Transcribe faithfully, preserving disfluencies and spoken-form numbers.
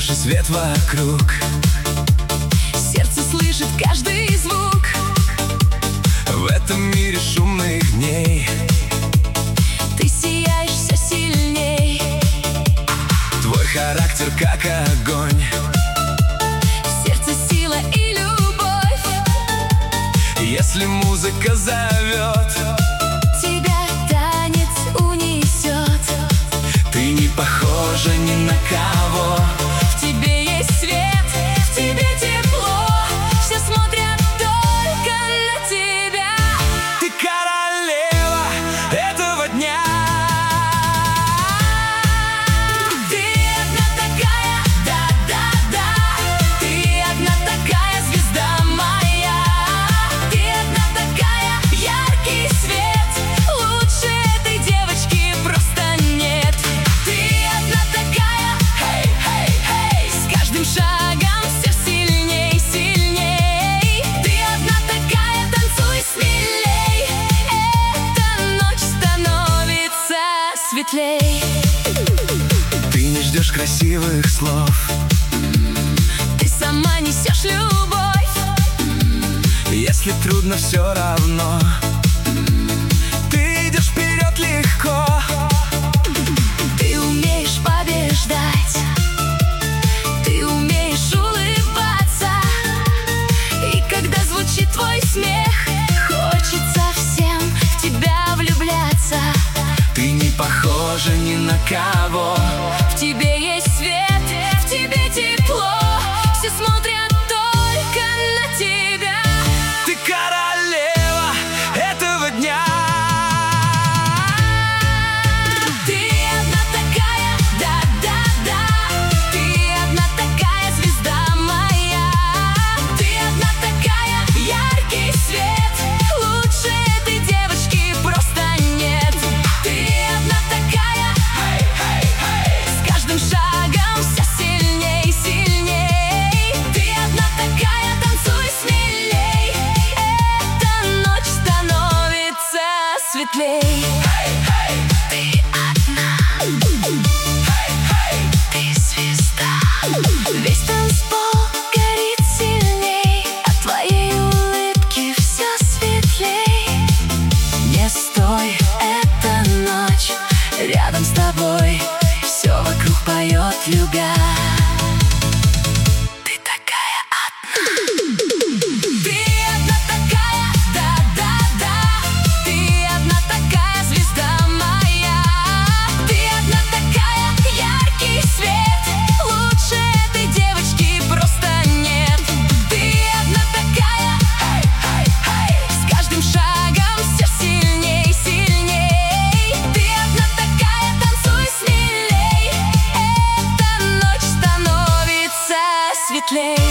больше свет вокруг. Сердце слышит каждый звук. В этом мире шумных дней Ты сияешь все сильней. твой характер как огонь. В сердце сила и любовь. Если музыка зовет, Тебя танец унесет. ты не похожа ни на кого. В тебе есть свет, в тебе тепло. Все смотрят только на тебя. Ты королева этого дня. Ты одна такая, да-да-да. Ты одна такая, звезда моя. Ты одна такая, яркий свет. Лучше этой девочки просто нет. Ты одна такая, хей-хей-хей. С каждым шагом все сильней, сильней. Ты одна такая, танцуй смелей. Эта ночь становится светлей. Ты не ждешь красивых слов. Ты сама несешь любовь. Если трудно, все равно ты идешь вперед легко. Ты умеешь побеждать. Ты умеешь улыбаться. И когда звучит твой смех, хочется всем в тебя влюбляться. Ты не похожа ни на кого. В тебе есть свет, в тебе тепло. Все смотрят только на тебя. Ты королева этого дня. Ты одна такая, да-да-да. Ты одна такая, звезда моя. Ты одна такая, яркий свет. Лучше этой девочки просто нет. Ты одна такая, хей-хей-хей. С каждым шагом все сильней, сильней. Ты одна такая, танцуй смелей. Эта ночь становится светлей. Ты одна, ты звезда. Весь танцпол горит сильней. От твоей улыбки все светлей. Не стой, эта ночь рядом с тобой. Все вокруг поет, любя. Ты такая одна. Ты одна такая, да-да-да. Ты одна такая, звезда моя. Ты одна такая, яркий свет. Лучше этой девочки просто нет. Ты одна такая, хей-хей-хей. С каждым шагом все сильней, сильней. Ты одна такая, танцуй смелей. Эта ночь становится светлей.